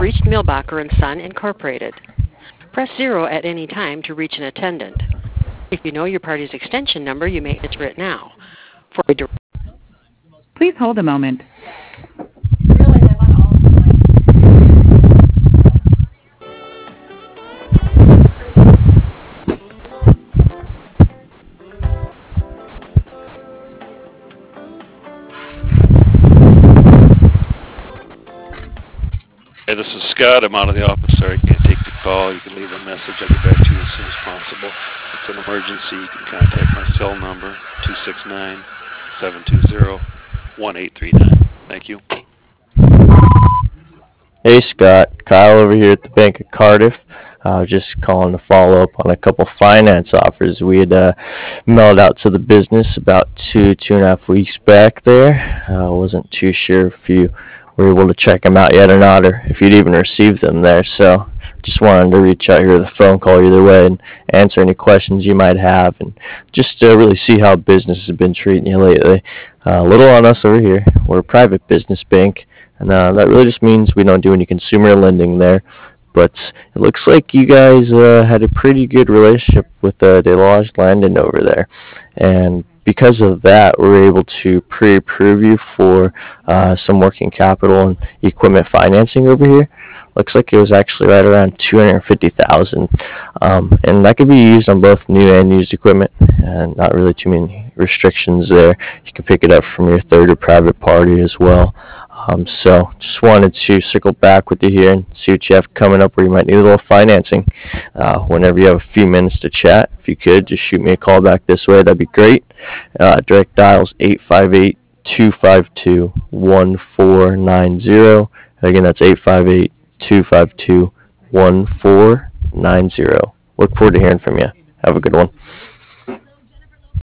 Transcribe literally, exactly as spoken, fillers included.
reached Milbacher and Son, Incorporated. Press zero at any time to reach an attendant. If you know your party's extension number, you may enter it now. For a direct Please hold a moment. Hey, this is Scott. I'm out of the office. Sorry, I can't take the call. You can leave a message. I'll get back to you as soon as possible. If it's an emergency, you can contact my cell number, two six nine, seven two zero, one eight three nine. Thank you. Hey Scott, Kyle over here at the Bank of Cardiff. Uh, just calling to follow up on a couple finance offers we had uh, mailed out to the business about two, two and a half weeks back there. I uh, wasn't too sure if you were able to check them out yet or not, or if you'd even received them there. So just wanted to reach out here with a phone call either way and answer any questions you might have, and just to really see how business has been treating you lately. Uh, a little on us over here. We're a private business bank, and uh, that really just means we don't do any consumer lending there. But it looks like you guys uh, had a pretty good relationship with uh, Delage Landon over there, and because of that, we're able to pre-approve you for uh, some working capital and equipment financing over here. Looks like it was actually right around two hundred fifty thousand dollars, um, and that could be used on both new and used equipment, and not really too many restrictions there. You can pick it up from your third or private party as well. Um, so just wanted to circle back with you here and see what you have coming up where you might need a little financing. Uh, whenever you have a few minutes to chat, if you could, just shoot me a call back this way. That'd be great. Uh, direct dials eight five eight, two five two, one four nine zero. Again, that's eight five eight, two five two, one four nine zero. Look forward to hearing from you. Have a good one.